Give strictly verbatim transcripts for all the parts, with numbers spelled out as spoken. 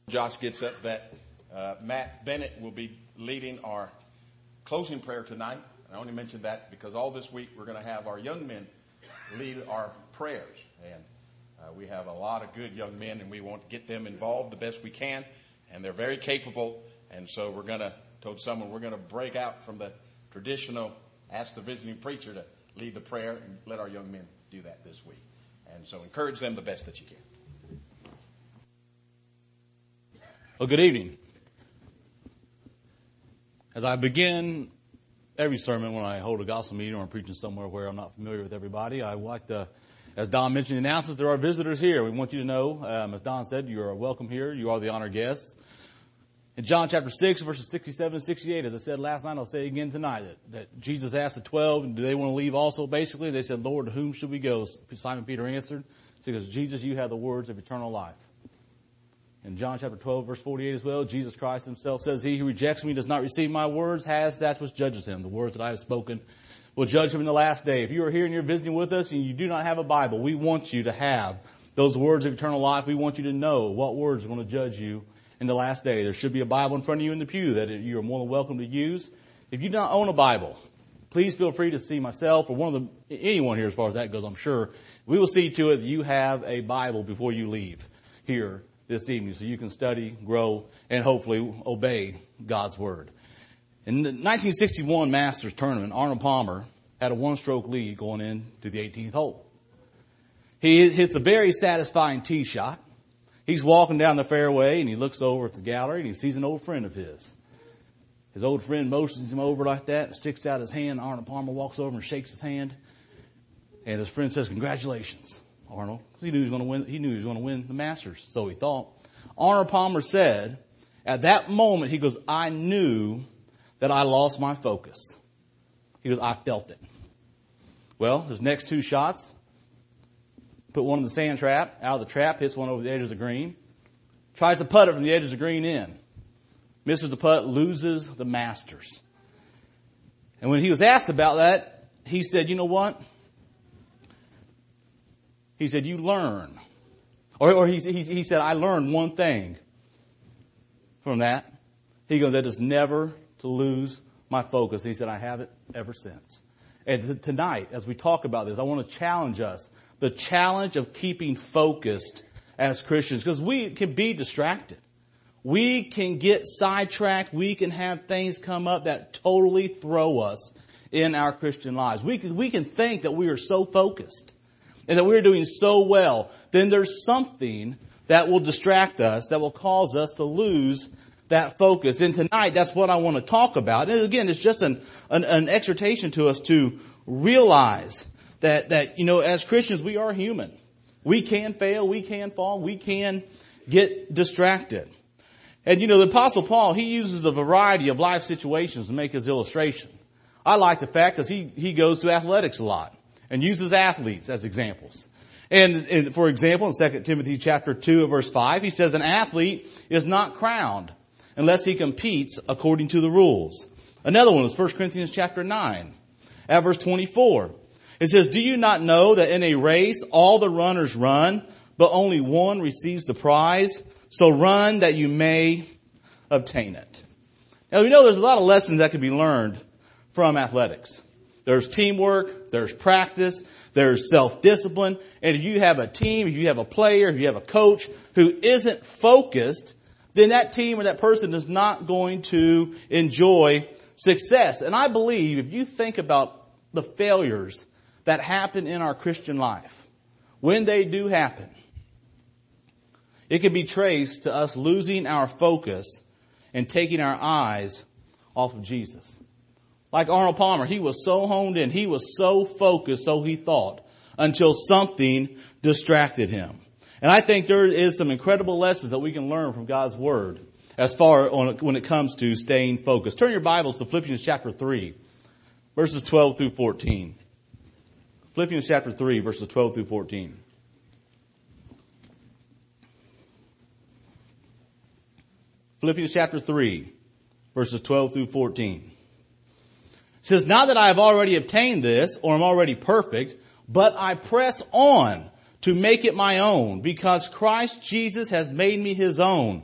Josh gets up, that uh, Matt Bennett will be leading our closing prayer tonight. I only mention that because all this week we're going to have our young men lead our prayers. And uh, we have a lot of good young men, and we want to get them involved the best we can. And they're very capable. And so we're going to, told someone, we're going to break out from the traditional ask the visiting preacher to lead the prayer and let our young men do that this week. And so encourage them the best that you can. Well, good evening. As I begin every sermon when I hold a gospel meeting or I'm preaching somewhere where I'm not familiar with everybody, I like to, as Don mentioned in the announcements, there are visitors here. We want you to know, um, as Don said, you are welcome here. You are the honored guests. In John chapter six, verses sixty-seven and sixty-eight, as I said last night, I'll say again tonight, that, that Jesus asked the twelve, do they want to leave also? Basically, they said, Lord, to whom should we go? Simon Peter answered, because Jesus, you have the words of eternal life. In John chapter twelve, verse forty-eight as well, Jesus Christ himself says, he who rejects me does not receive my words, has that which judges him. The words that I have spoken will judge him in the last day. If you are here and you're visiting with us and you do not have a Bible, we want you to have those words of eternal life. We want you to know what words are going to judge you in the last day. There should be a Bible in front of you in the pew that you are more than welcome to use. If you do not own a Bible, please feel free to see myself or one of the, anyone here as far as that goes, I'm sure. We will see to it that you have a Bible before you leave here this evening so you can study, grow, and hopefully obey God's Word. In the nineteen sixty-one Masters Tournament, Arnold Palmer had a one-stroke lead going into the eighteenth hole. He hits a very satisfying tee shot. He's walking down the fairway and he looks over at the gallery and he sees an old friend of his. His old friend motions him over like that, sticks out his hand. Arnold Palmer walks over and shakes his hand. And his friend says, congratulations, Arnold. Because he knew he was going to win, he knew he was going to win the Masters. So he thought. Arnold Palmer said, at that moment, he goes, I knew that I lost my focus. He goes, I felt it. Well, his next two shots, put one in the sand trap, out of the trap, hits one over the edge of the green. Tries to putt it from the edge of the green in. Misses the putt, loses the Masters. And when he was asked about that, he said, you know what? He said, you learn. Or, or he, he, he said, I learned one thing from that. He goes, that is never to lose my focus. He said, I have it ever since. And th- tonight, as we talk about this, I want to challenge us. The challenge of keeping focused as Christians, because we can be distracted. We can get sidetracked. We can have things come up that totally throw us in our Christian lives. We can, we can think that we are so focused and that we're doing so well. Then there's something that will distract us, that will cause us to lose that focus. And tonight, that's what I want to talk about. And again, it's just an, an, an exhortation to us to realize That, that, you know, as Christians, we are human. We can fail, we can fall, we can get distracted. And, you know, the Apostle Paul, he uses a variety of life situations to make his illustration. I like the fact because he, he goes to athletics a lot and uses athletes as examples. And, and for example, in Second Timothy chapter two, verse five, he says an athlete is not crowned unless he competes according to the rules. Another one is First Corinthians chapter nine, at verse twenty-four. It says, do you not know that in a race all the runners run, but only one receives the prize? So run that you may obtain it. Now we know there's a lot of lessons that can be learned from athletics. There's teamwork, there's practice, there's self-discipline. And if you have a team, if you have a player, if you have a coach who isn't focused, then that team or that person is not going to enjoy success. And I believe if you think about the failures that happen in our Christian life, when they do happen, it can be traced to us losing our focus and taking our eyes off of Jesus. Like Arnold Palmer, he was so honed in, he was so focused, so he thought, until something distracted him. And I think there is some incredible lessons that we can learn from God's Word as far on when it comes to staying focused. Turn your Bibles to Philippians chapter three, verses twelve through fourteen. Philippians chapter three, verses twelve through fourteen. Philippians chapter three, verses twelve through fourteen. It says, not that I have already obtained this, or am already perfect, but I press on to make it my own, because Christ Jesus has made me his own.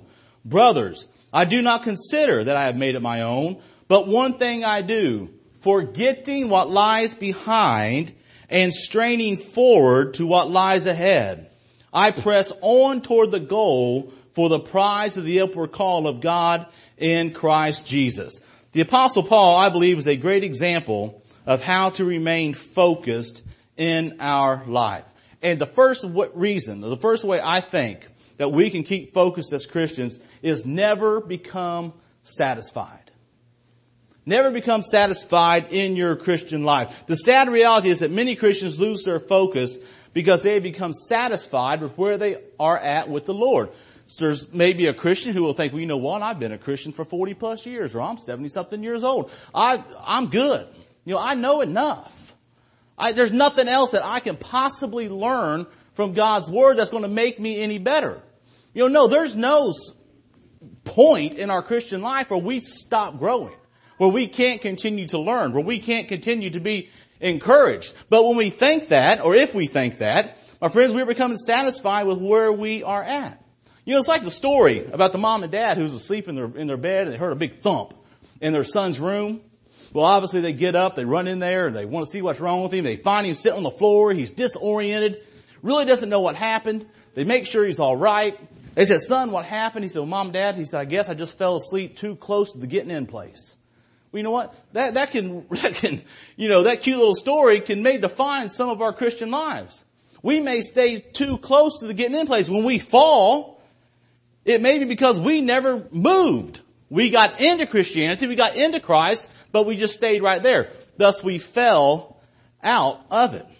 Brothers, I do not consider that I have made it my own, but one thing I do, forgetting what lies behind and straining forward to what lies ahead. I press on toward the goal for the prize of the upward call of God in Christ Jesus. The Apostle Paul, I believe, is a great example of how to remain focused in our life. And the first reason, the first way I think that we can keep focused as Christians is never become satisfied. Never become satisfied in your Christian life. The sad reality is that many Christians lose their focus because they become satisfied with where they are at with the Lord. So there's maybe a Christian who will think, well, you know what? I've been a Christian for forty plus years, or I'm seventy something years old. I, I'm good. You know, I know enough. I, there's nothing else that I can possibly learn from God's Word that's going to make me any better. You know, no, there's no point in our Christian life where we stop growing, where we can't continue to learn, where we can't continue to be encouraged. But when we think that, or if we think that, my friends, we're becoming satisfied with where we are at. You know, it's like the story about the mom and dad who's asleep in their, in their bed and they heard a big thump in their son's room. Well, obviously they get up, they run in there, and they want to see what's wrong with him. They find him sitting on the floor. He's disoriented, really doesn't know what happened. They make sure he's all right. They said, son, what happened? He said, well, Mom, Dad, he said, I guess I just fell asleep too close to the getting in place. Well, you know what? That, that can, that can, you know, that cute little story can may define some of our Christian lives. We may stay too close to the getting in place. When we fall, it may be because we never moved. We got into Christianity, we got into Christ, but we just stayed right there. Thus we fell out of it.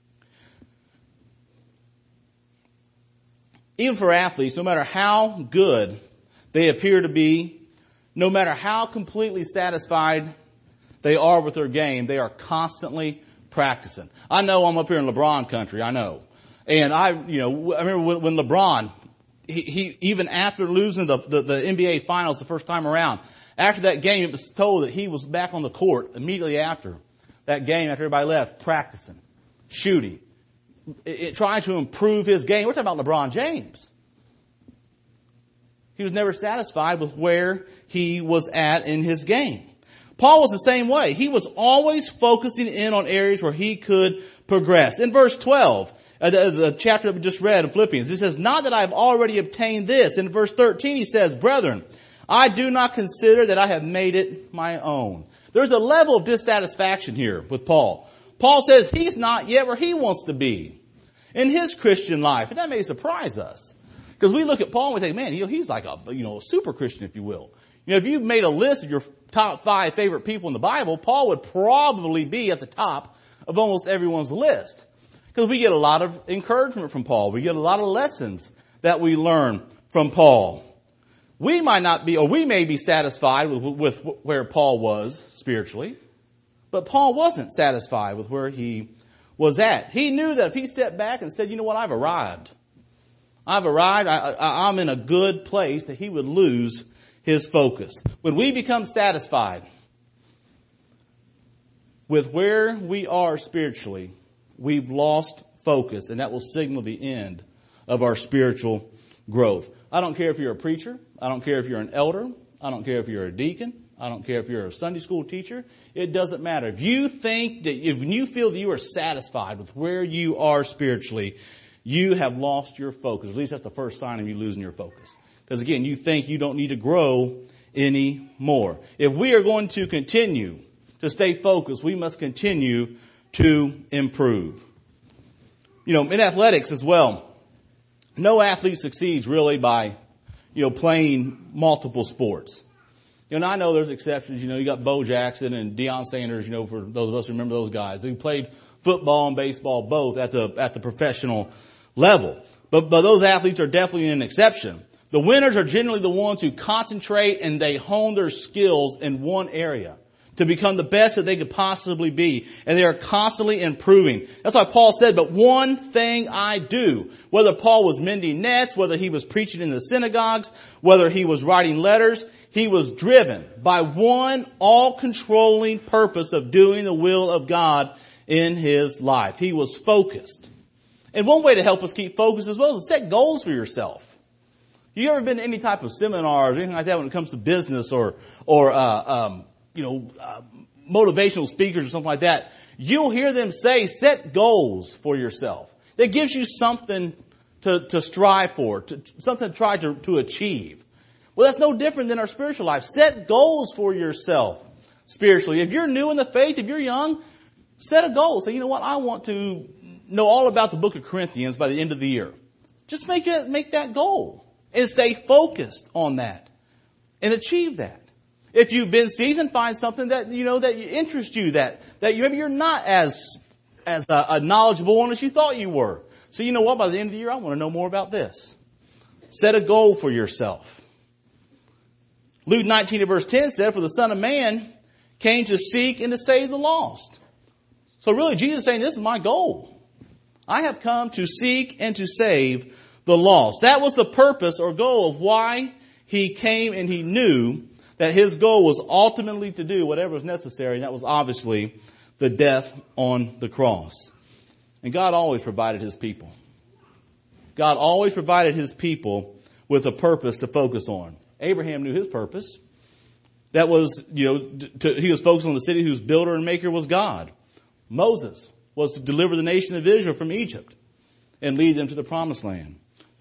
Even for athletes, no matter how good they appear to be, no matter how completely satisfied they are with their game, they are constantly practicing. I know I'm up here in LeBron country, I know. And I, you know, I remember when LeBron, he, he even after losing the, the, the N B A finals the first time around, after that game, it was told that he was back on the court immediately after that game, after everybody left, practicing, shooting, it, it, trying to improve his game. We're talking about LeBron James. He was never satisfied with where he was at in his game. Paul was the same way. He was always focusing in on areas where he could progress. In verse twelve, uh, the, the chapter that we just read in Philippians, it says, not that I have already obtained this. In verse thirteen, he says, brethren, I do not consider that I have made it my own. There's a level of dissatisfaction here with Paul. Paul says he's not yet where he wants to be in his Christian life. And that may surprise us. Because we look at Paul and we think, man, you know, he's like a, you know, a super Christian, if you will. You know, if you made a list of your top five favorite people in the Bible, Paul would probably be at the top of almost everyone's list. Because we get a lot of encouragement from Paul. We get a lot of lessons that we learn from Paul. We might not be, or we may be satisfied with, with where Paul was spiritually, but Paul wasn't satisfied with where he was at. He knew that if he stepped back and said, you know what, I've arrived. I've arrived, I, I, I'm in a good place, that he would lose his focus. When we become satisfied with where we are spiritually, we've lost focus, and that will signal the end of our spiritual growth. I don't care if you're a preacher. I don't care if you're an elder. I don't care if you're a deacon. I don't care if you're a Sunday school teacher. It doesn't matter. If you think that, if you feel that you are satisfied with where you are spiritually, you have lost your focus. At least that's the first sign of you losing your focus. Because again, you think you don't need to grow anymore. If we are going to continue to stay focused, we must continue to improve. You know, in athletics as well, no athlete succeeds really by, you know, playing multiple sports. You know, I know there's exceptions. You know, you got Bo Jackson and Deion Sanders, you know, for those of us who remember those guys. They played football and baseball both at the, at the professional level. But, but those athletes are definitely an exception. The winners are generally the ones who concentrate and they hone their skills in one area to become the best that they could possibly be. And they are constantly improving. That's why Paul said, but one thing I do. Whether Paul was mending nets, whether he was preaching in the synagogues, whether he was writing letters, he was driven by one all-controlling purpose of doing the will of God in his life. He was focused. And one way to help us keep focused as well is to set goals for yourself. You ever been to any type of seminars or anything like that when it comes to business or, or, uh, um, you know, uh, motivational speakers or something like that? You'll hear them say, set goals for yourself. That gives you something to, to strive for, to, something to try to, to achieve. Well, that's no different than our spiritual life. Set goals for yourself spiritually. If you're new in the faith, if you're young, set a goal. Say, you know what? I want to know all about the book of Corinthians by the end of the year. Just make it, make that goal. And stay focused on that. And achieve that. If you've been seasoned, find something that, you know, that interests you, that, that you, maybe you're not as, as a, a knowledgeable one as you thought you were. So you know what? By the end of the year, I want to know more about this. Set a goal for yourself. Luke nineteen and verse ten said, for the Son of Man came to seek and to save the lost. So really, Jesus is saying, this is my goal. I have come to seek and to save the lost. That was the purpose or goal of why he came, and he knew that his goal was ultimately to do whatever was necessary, and that was obviously the death on the cross. And God always provided his people. God always provided his people with a purpose to focus on. Abraham knew his purpose. That was, you know, to, he was focused on the city whose builder and maker was God. Moses was to deliver the nation of Israel from Egypt and lead them to the promised land.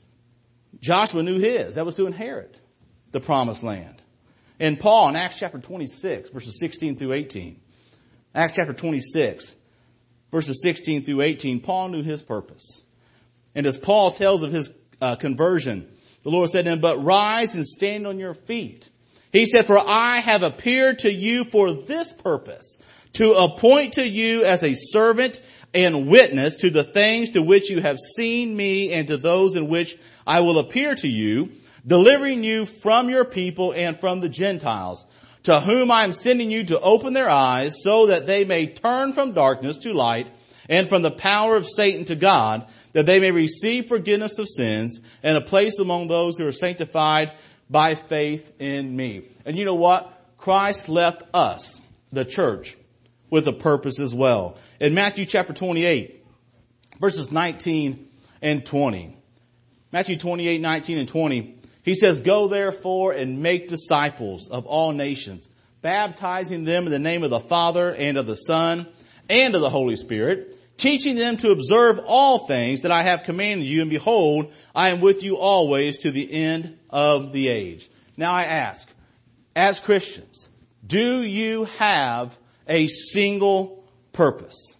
Joshua knew his. That was to inherit the promised land. And Paul in Acts chapter twenty-six, verses sixteen through eighteen. Acts chapter twenty-six, verses sixteen through eighteen. Paul knew his purpose. And as Paul tells of his uh, conversion, the Lord said to him, but rise and stand on your feet. He said, for I have appeared to you for this purpose, to appoint to you as a servant and witness to the things to which you have seen me and to those in which I will appear to you, delivering you from your people and from the Gentiles, to whom I am sending you to open their eyes so that they may turn from darkness to light and from the power of Satan to God, that they may receive forgiveness of sins and a place among those who are sanctified by faith in me. And you know what? Christ left us, the church, with a purpose as well. In Matthew chapter twenty-eight, verses nineteen and twenty. Matthew twenty-eight, nineteen and twenty. He says, go therefore and make disciples of all nations, baptizing them in the name of the Father and of the Son and of the Holy Spirit, teaching them to observe all things that I have commanded you. And behold, I am with you always to the end of the age. Now I ask, as Christians, do you have a single purpose?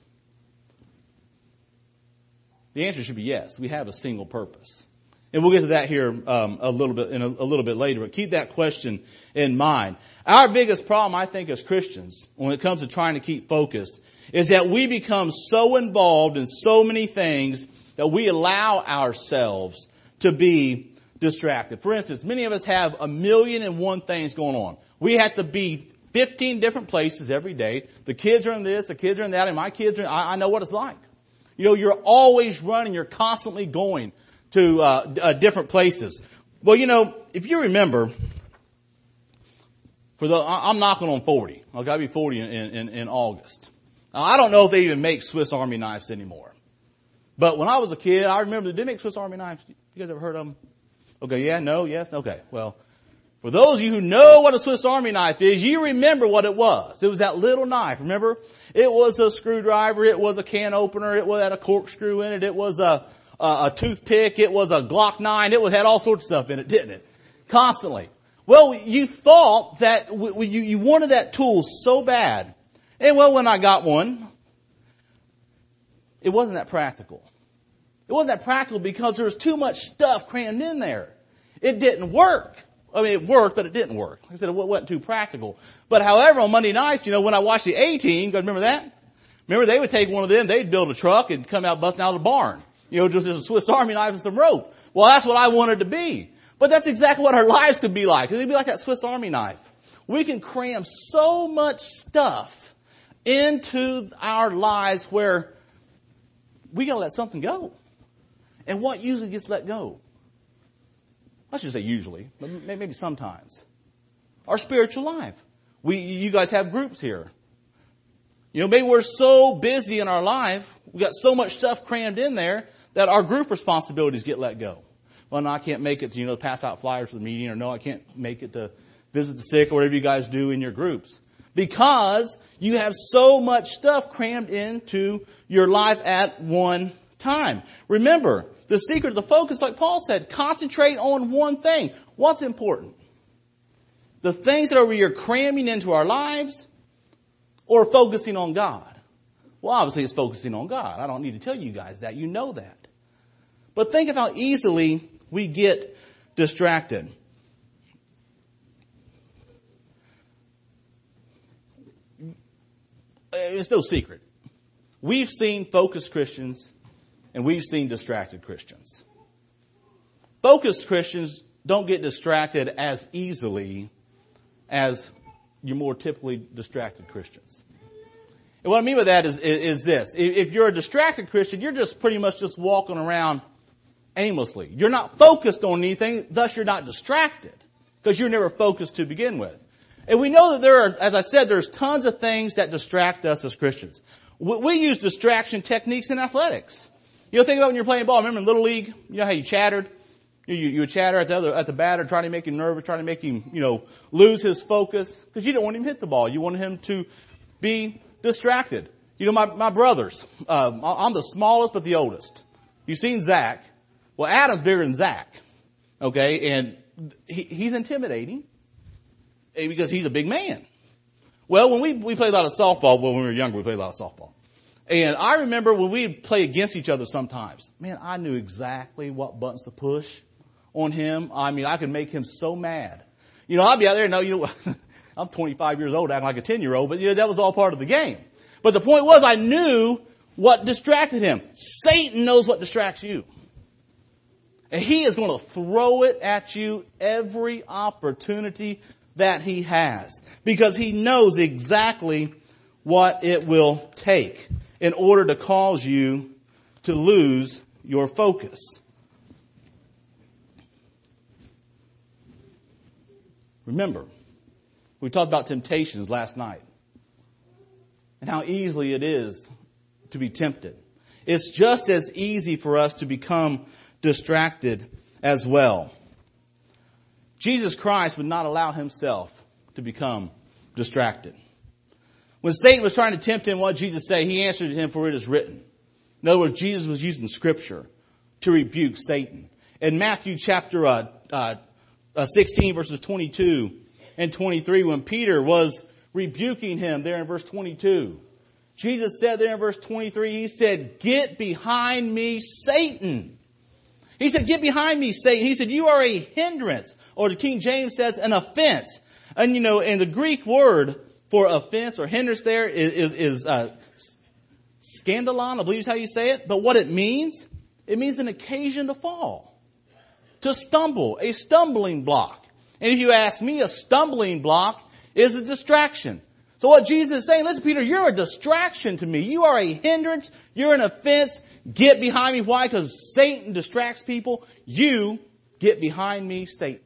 The answer should be yes. We have a single purpose. And we'll get to that here um, a little bit in a, a little bit later. But keep that question in mind. Our biggest problem, I think, as Christians, when it comes to trying to keep focused, is that we become so involved in so many things that we allow ourselves to be distracted. For instance, many of us have a million and one things going on. We have to be fifteen different places every day. The kids are in this, the kids are in that, and my kids are in, I, I know what it's like. You know, you're always running, you're constantly going to uh, uh, different places. Well, you know, if you remember, for the I'm knocking on forty. I'll gotta be forty in, in, in August. Now, I don't know if they even make Swiss Army knives anymore. But when I was a kid, I remember they did make Swiss Army knives. You guys ever heard of them? Okay, yeah, no, yes, okay. Well, for those of you who know what a Swiss Army knife is, you remember what it was. It was that little knife, remember? It was a screwdriver, it was a can opener, it was had a corkscrew in it, it was a, a, a toothpick, it was a Glock nine, it was, had all sorts of stuff in it, didn't it? Constantly. Well, you thought that w- you, you wanted that tool so bad. And well, when I got one, it wasn't that practical. It wasn't that practical because there was too much stuff crammed in there. It didn't work. I mean, it worked, but it didn't work. Like I said, it wasn't too practical. But however, on Monday nights, you know, when I watched the A-Team, you guys remember that? Remember, they would take one of them, they'd build a truck and come out busting out of the barn. You know, just as a Swiss Army knife and some rope. Well, that's what I wanted to be. But that's exactly what our lives could be like. It'd be like that Swiss Army knife. We can cram so much stuff into our lives where we gotta let something go. And what usually gets let go? I should say usually, but maybe sometimes. Our spiritual life. We, you guys have groups here. You know, maybe we're so busy in our life, we got so much stuff crammed in there that our group responsibilities get let go. Well, no, I can't make it to, you know, pass out flyers for the meeting, or no, I can't make it to visit the sick, or whatever you guys do in your groups. Because you have so much stuff crammed into your life at one time. Remember, the secret, the focus, like Paul said, concentrate on one thing. What's important? The things that are you're cramming into our lives, or focusing on God? Well, obviously it's focusing on God. I don't need to tell you guys that. You know that. But think of how easily we get distracted. It's no secret. We've seen focused Christians and we've seen distracted Christians. Focused Christians don't get distracted as easily as your more typically distracted Christians. And what I mean by that is, is, is this. If you're a distracted Christian, you're just pretty much just walking around aimlessly. You're not focused on anything, thus you're not distracted, because you're never focused to begin with. And we know that there are, as I said, there's tons of things that distract us as Christians. We, we use distraction techniques in athletics. You know, think about when you're playing ball. Remember in Little League, you know how you chattered? You, you, you would chatter at the other, at the batter, trying to make him nervous, trying to make him, you know, lose his focus, because you don't want him to hit the ball. You want him to be distracted. You know, my, my brothers, uh, I'm the smallest but the oldest. You've seen Zach. Well, Adam's bigger than Zach. Okay, and he, he's intimidating because he's a big man. Well, when we, we played a lot of softball, well, when we were younger, we played a lot of softball. And I remember when we'd play against each other sometimes, man, I knew exactly what buttons to push on him. I mean, I could make him so mad. You know, I'd be out there, no, you know, I'm twenty-five years old, acting like a ten-year-old, but you know, that was all part of the game. But the point was, I knew what distracted him. Satan knows what distracts you. And he is going to throw it at you every opportunity that he has, because he knows exactly what it will take in order to cause you to lose your focus. Remember, we talked about temptations last night and how easily it is to be tempted. It's just as easy for us to become distracted as well. Jesus Christ would not allow himself to become distracted. When Satan was trying to tempt him, what did Jesus say? He answered him, for it is written. In other words, Jesus was using scripture to rebuke Satan. In Matthew chapter uh, uh, uh, sixteen, verses twenty-two and twenty-three, when Peter was rebuking him there in verse twenty-two, Jesus said there in verse twenty-three, he said, "Get behind me, Satan." He said, "Get behind me, Satan." He said, "You are a hindrance," or the King James says, an offense. And you know, in the Greek word for offense or hindrance there is, is, is uh, scandalon, I believe is how you say it. But what it means, it means an occasion to fall, to stumble, a stumbling block. And if you ask me, a stumbling block is a distraction. So what Jesus is saying, listen, Peter, you're a distraction to me. You are a hindrance. You're an offense. Get behind me. Why? Because Satan distracts people. You get behind me, Satan.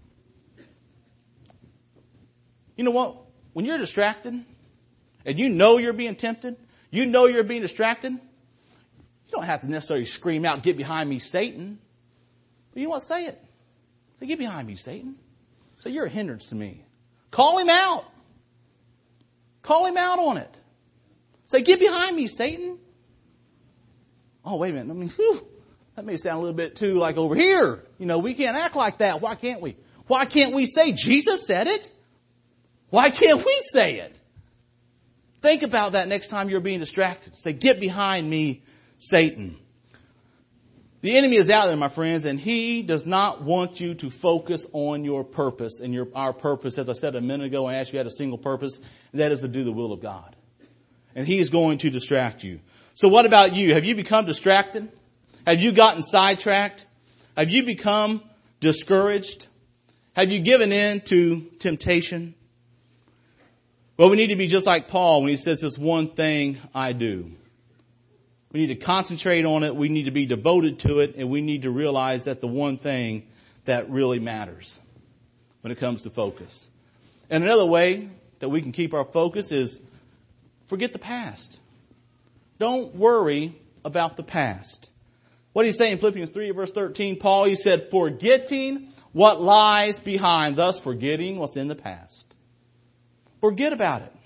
You know what? When you're distracted and you know you're being tempted, you know you're being distracted, you don't have to necessarily scream out, "Get behind me, Satan." But you know what? Say it. Say, "Get behind me, Satan." Say, "You're a hindrance to me." Call him out. Call him out on it. Say, "Get behind me, Satan." Oh, wait a minute. I mean, whew, that may sound a little bit too like over here. You know, we can't act like that. Why can't we? Why can't we say Jesus said it? Why can't we say it? Think about that next time you're being distracted. Say, "Get behind me, Satan." The enemy is out there, my friends, and he does not want you to focus on your purpose. And your, our purpose, as I said a minute ago, I asked you had a single purpose, and that is to do the will of God. And he is going to distract you. So what about you? Have you become distracted? Have you gotten sidetracked? Have you become discouraged? Have you given in to temptation? Well, we need to be just like Paul when he says, "This one thing I do." We need to concentrate on it. We need to be devoted to it. And we need to realize that the one thing that really matters when it comes to focus. And another way that we can keep our focus is forget the past. Don't worry about the past. What did he say in Philippians three, verse thirteen? Paul, he said, forgetting what lies behind, thus forgetting what's in the past. Forget about it.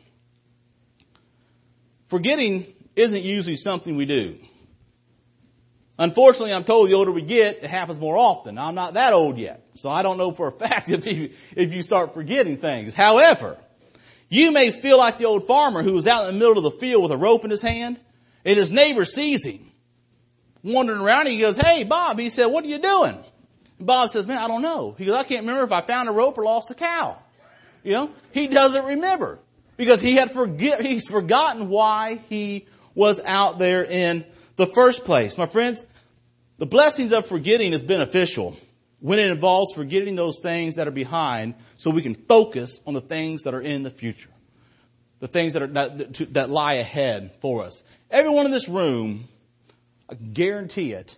Forgetting isn't usually something we do. Unfortunately, I'm told the older we get, it happens more often. I'm not that old yet, so I don't know for a fact if you, if you start forgetting things. However, you may feel like the old farmer who was out in the middle of the field with a rope in his hand, and his neighbor sees him wandering around, and he goes, hey, Bob, he said, what are you doing? And Bob says, man, I don't know. He goes, I can't remember if I found a rope or lost a cow. You know, he doesn't remember because he had forget, he's forgotten why he was out there in the first place. My friends, the blessings of forgetting is beneficial when it involves forgetting those things that are behind so we can focus on the things that are in the future. The things that are, that, that lie ahead for us. Everyone in this room, I guarantee it,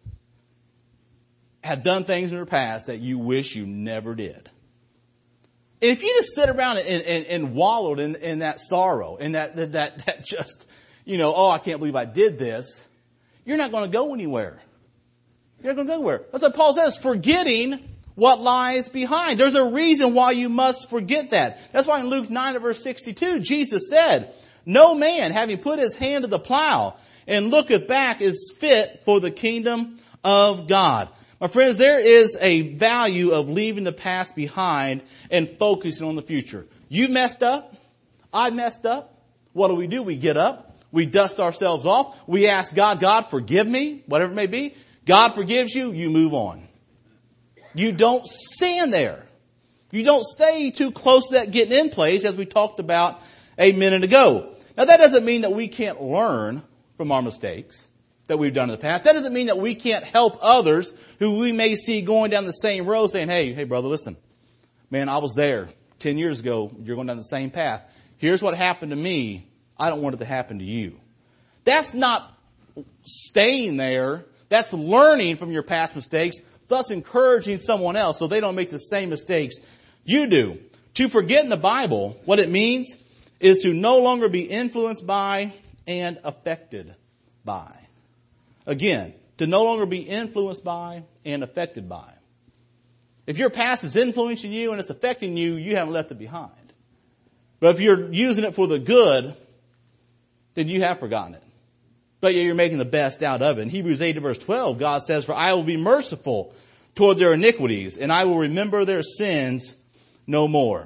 have done things in their past that you wish you never did. And if you just sit around and, and, and wallowed in, in that sorrow, and that, that, that, that just, you know, oh, I can't believe I did this, you're not going to go anywhere. You're not going to go anywhere. That's what Paul says, forgetting what lies behind. There's a reason why you must forget that. That's why in Luke nine verse sixty-two, Jesus said, no man, having put his hand to the plow and looketh back, is fit for the kingdom of God. My friends, there is a value of leaving the past behind and focusing on the future. You messed up. I messed up. What do we do? We get up. We dust ourselves off. We ask God, God, forgive me, whatever it may be. God forgives you. You move on. You don't stand there. You don't stay too close to that getting in place, as we talked about a minute ago. Now, that doesn't mean that we can't learn from our mistakes that we've done in the past. That doesn't mean that we can't help others who we may see going down the same road saying, hey, hey, brother, listen, man, I was there ten years ago. You're going down the same path. Here's what happened to me. I don't want it to happen to you. That's not staying there. That's learning from your past mistakes, thus encouraging someone else so they don't make the same mistakes you do. To forget in the Bible, what it means is to no longer be influenced by and affected by. Again, to no longer be influenced by and affected by. If your past is influencing you and it's affecting you, you haven't left it behind. But if you're using it for the good, then you have forgotten it. But you're making the best out of it. In Hebrews eight verse twelve, God says, for I will be merciful toward their iniquities, and I will remember their sins no more.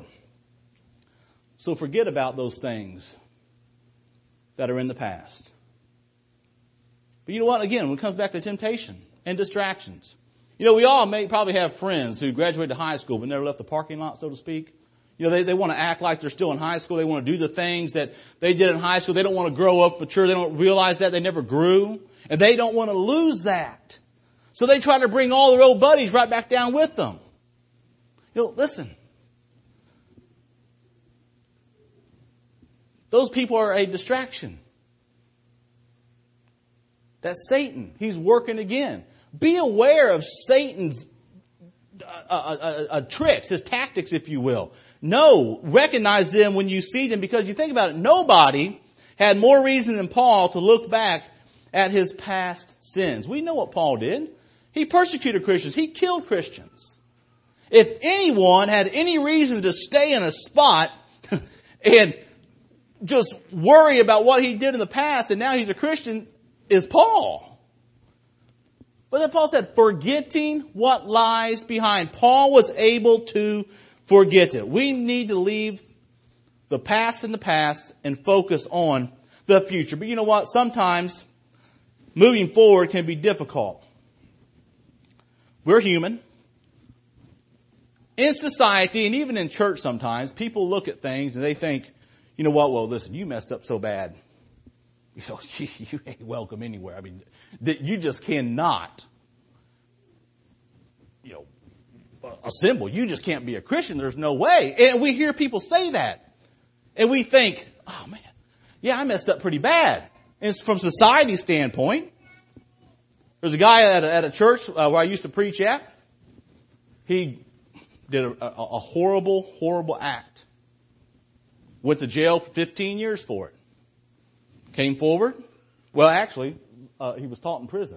So forget about those things that are in the past. But you know what? Again, when it comes back to temptation and distractions. You know, we all may probably have friends who graduated high school but never left the parking lot, so to speak. You know, they, they want to act like they're still in high school. They want to do the things that they did in high school. They don't want to grow up mature. They don't realize that. They never grew. And they don't want to lose that. So they try to bring all their old buddies right back down with them. You know, listen. Those people are a distraction. That's Satan. He's working again. Be aware of Satan's uh, uh, uh, uh, tricks, his tactics, if you will. No, recognize them when you see them, because you think about it, nobody had more reason than Paul to look back at his past sins. We know what Paul did. He persecuted Christians. He killed Christians. If anyone had any reason to stay in a spot and just worry about what he did in the past and now he's a Christian, is Paul. But then Paul said, forgetting what lies behind. Paul was able to forget it. We need to leave the past in the past and focus on the future. But you know what? Sometimes moving forward can be difficult. We're human. In society and even in church sometimes, people look at things and they think, you know what? Well, listen, you messed up so bad. You know, you, you ain't welcome anywhere. I mean, that you just cannot, you know, assemble. You just can't be a Christian. There's no way. And we hear people say that. And we think, oh man, yeah, I messed up pretty bad. And it's from society's standpoint. There's a guy at a, at a church uh, where I used to preach at. He did a, a, a horrible, horrible act. Went to jail for fifteen years for it. Came forward. Well, actually, uh, he was taught in prison.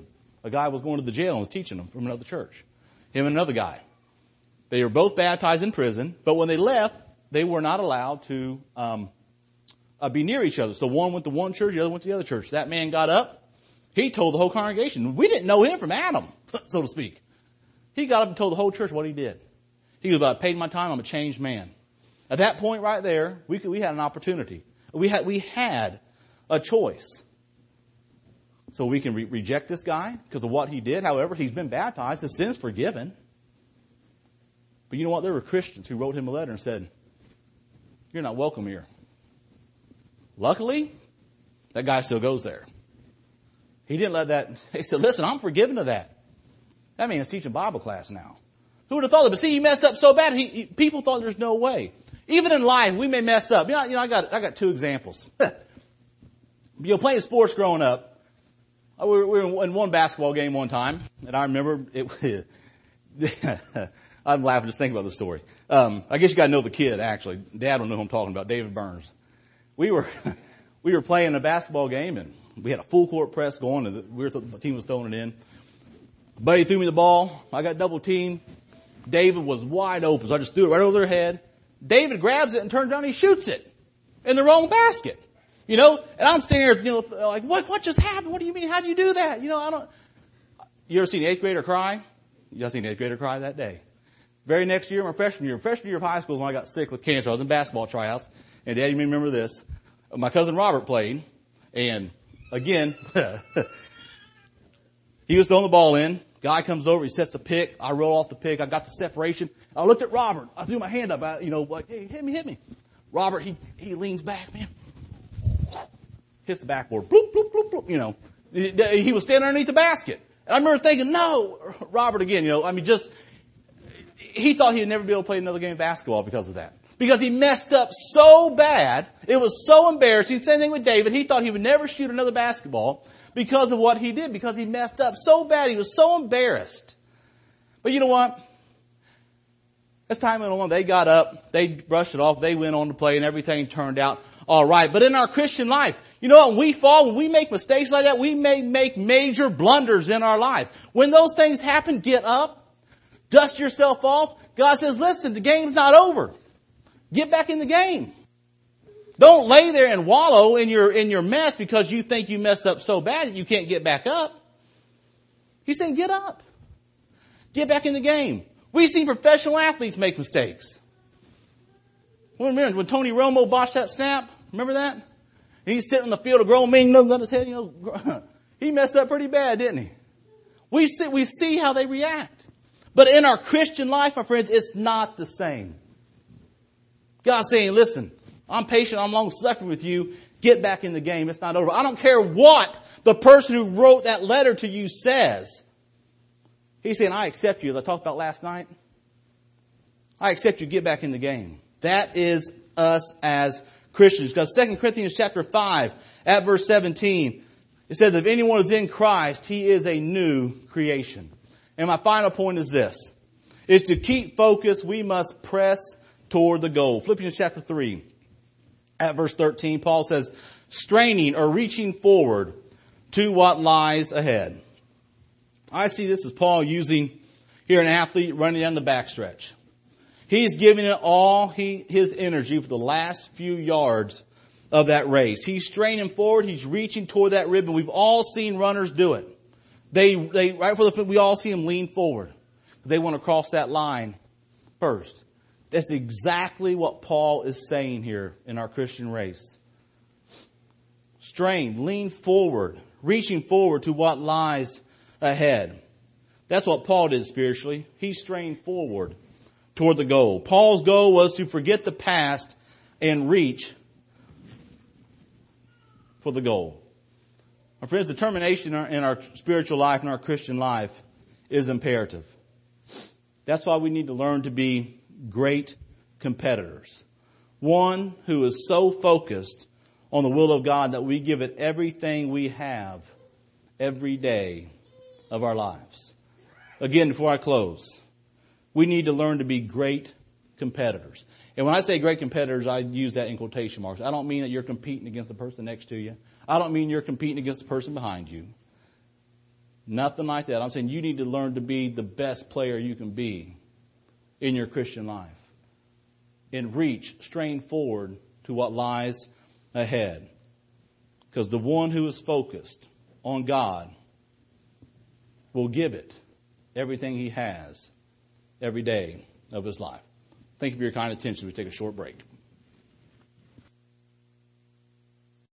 A guy was going to the jail and was teaching them from another church. Him and another guy. They were both baptized in prison, but when they left, they were not allowed to um, uh, be near each other. So one went to one church, the other went to the other church. That man got up. He told the whole congregation. We didn't know him from Adam, so to speak. He got up and told the whole church what he did. He was about, I paid my time, I'm a changed man. At that point right there, we could, we had an opportunity. We had, we had a choice. So we can re- reject this guy because of what he did. However, he's been baptized. His sin's forgiven. But you know what? There were Christians who wrote him a letter and said, you're not welcome here. Luckily, that guy still goes there. He didn't let that. He said, listen, I'm forgiven of that. That man is teaching Bible class now. Who would have thought it? But see, he messed up so bad. He, he, people thought there's no way. Even in life, we may mess up. You know, you know I got I got two examples. You know, playing sports growing up, we were, we were in one basketball game one time, and I remember it. I'm laughing just thinking about the story. Um, I guess you got to know the kid. Actually, Dad will know who I'm talking about. David Burns. We were we were playing a basketball game, and we had a full court press going, and the, we were, the team was throwing it in. Buddy threw me the ball. I got double teamed. David was wide open, so I just threw it right over their head. David grabs it and turns around and he shoots it in the wrong basket. You know, and I'm standing there, you know, like, what, what just happened? What do you mean? How do you do that? You know, I don't, you ever seen an eighth grader cry? You ever seen an eighth grader cry that day? Very next year, my freshman year, freshman year of high school when I got sick with cancer, I was in basketball tryouts, and Dad, you may remember this. My cousin Robert played, and again, he was throwing the ball in. Guy comes over, he sets the pick. I roll off the pick. I got the separation. I looked at Robert. I threw my hand up, I, you know, like, hey, hit me, hit me. Robert, he, he leans back, man. Hits the backboard. Bloop, bloop, bloop, bloop. You know, he was standing underneath the basket. And I remember thinking, no, Robert again, you know, I mean, just, he thought he'd never be able to play another game of basketball because of that. Because he messed up so bad. It was so embarrassing. Same thing with David. He thought he would never shoot another basketball because of what he did. Because he messed up so bad. He was so embarrassed. But you know what? As time went on, they got up. They brushed it off. They went on to play and everything turned out all right. But in our Christian life, you know what? When we fall, when we make mistakes like that, we may make major blunders in our life. When those things happen, get up. Dust yourself off. God says, listen, the game's not over. Get back in the game. Don't lay there and wallow in your, in your mess because you think you messed up so bad that you can't get back up. He's saying, get up. Get back in the game. We've seen professional athletes make mistakes. Remember when Tony Romo botched that snap? Remember that? And he's sitting on the field, a grown man, nothing on his head, you know. He messed up pretty bad, didn't he? We see, we see how they react. But in our Christian life, my friends, it's not the same. God's saying, listen, I'm patient, I'm long suffering with you. Get back in the game. It's not over. I don't care what the person who wrote that letter to you says. He's saying, I accept you, as I talked about last night. I accept you. Get back in the game. That is us as Christians. Because Second Corinthians chapter five, at verse seventeen, it says, if anyone is in Christ, he is a new creation. And my final point is this, is to keep focus, we must press toward the goal. Philippians chapter three, at verse thirteen, Paul says, straining or reaching forward to what lies ahead. I see this as Paul using here an athlete running down the backstretch. He's giving it all he, his energy for the last few yards of that race. He's straining forward. He's reaching toward that ribbon. We've all seen runners do it. They, they, right for the, we all see them lean forward. They want to cross that line first. That's exactly what Paul is saying here in our Christian race. Strain, lean forward, reaching forward to what lies ahead. That's what Paul did spiritually. He strained forward toward the goal. Paul's goal was to forget the past and reach for the goal. My friends, determination in our spiritual life and our Christian life is imperative. That's why we need to learn to be great competitors. One who is so focused on the will of God that we give it everything we have every day of our lives. Again, before I close, we need to learn to be great competitors. And when I say great competitors, I use that in quotation marks. I don't mean that you're competing against the person next to you. I don't mean you're competing against the person behind you. Nothing like that. I'm saying you need to learn to be the best player you can be in your Christian life and reach, strain forward to what lies ahead. Because the one who is focused on God will give it everything he has every day of his life. Thank you for your kind attention. We take a short break.